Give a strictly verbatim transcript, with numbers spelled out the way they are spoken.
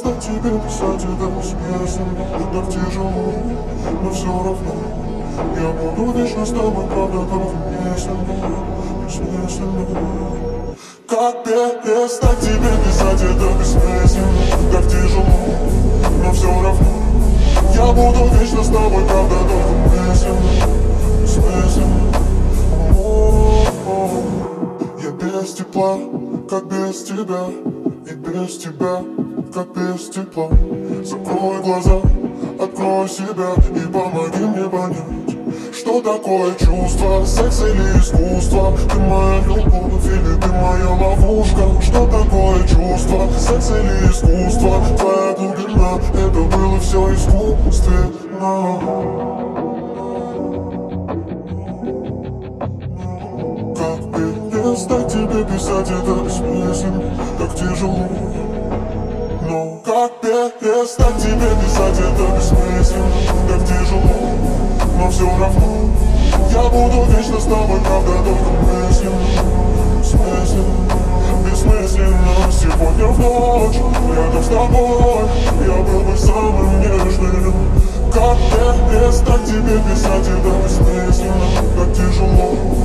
перестать тебе писать это бессмысленно. Так тяжело, но все равно я буду вечно с тобой, правда, только бессмысленно, бессмысленно. Как перестать тебе писать это бессмысленно. Так тяжело, но все равно я буду вечно с тобой, правда, только бессмысленно, бессмысленно. Я без тепла, как без тебя, и без тебя, как без тепла. Закрой глаза, открой себя и помоги мне понять, что такое чувство, секс или искусство. Ты моя любовь или ты моя ловушка? Что такое чувство, секс или искусство? Твоя глубина, это было все искусственно. Перестать тебе писать это бессмысленно, так тяжело. Но как перестать тебе писать это бессмысленно, так тяжело. Но все равно я буду вечно с тобой, правда, только мысленно, бессмысленно, бессмысленно. Сегодня в ночь рядом с тобой я был бы самым нежным. Как перестать тебе писать это бессмысленно, так тяжело.